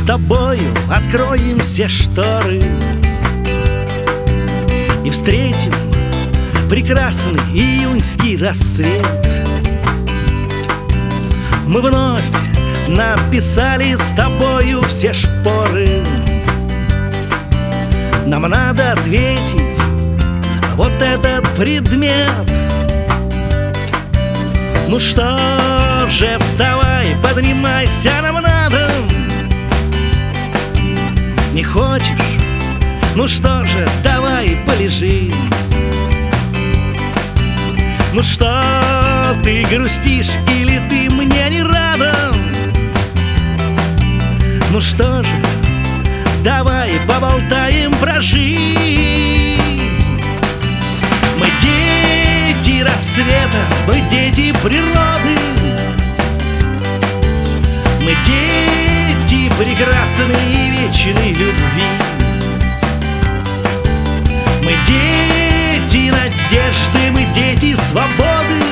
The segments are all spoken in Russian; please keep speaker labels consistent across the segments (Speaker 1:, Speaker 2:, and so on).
Speaker 1: с тобою откроем все шторы и встретим прекрасный июньский рассвет. Мы вновь написали с тобою все шпоры. Нам надо ответить вот этот предмет. Ну что же, вставай, поднимайся, нам надо. Не хочешь? Ну что же, давай полежим. Ну что, ты грустишь или ты мне не рада? Ну что же, давай поболтаем про жизнь. Мы дети рассвета, мы дети природы. Мы дети прекрасной и вечной любви. Мы дети надежды, мы дети свободы.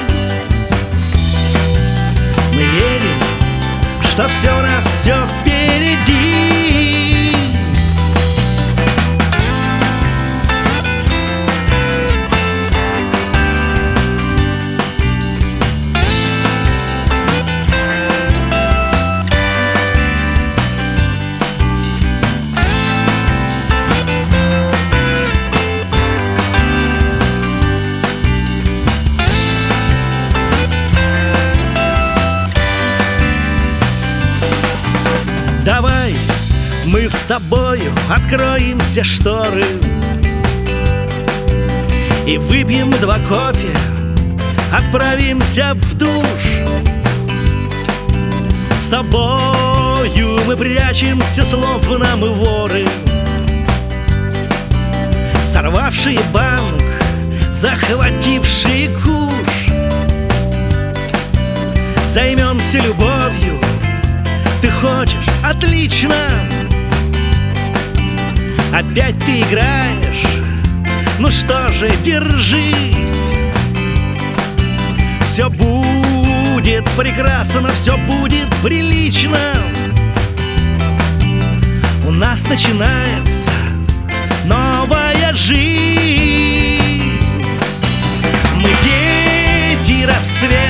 Speaker 1: Мы верим, что все у нас все впереди. Давай мы с тобою откроем все шторы и выпьем 2 кофе, отправимся в душ. С тобою мы прячемся, словно мы воры, сорвавшие банк, захватившие куш. Займемся любовью. Ты хочешь? Отлично! Опять ты играешь? Ну что же, держись! Все будет прекрасно, все будет прилично. У нас начинается новая жизнь. Мы дети рассвета.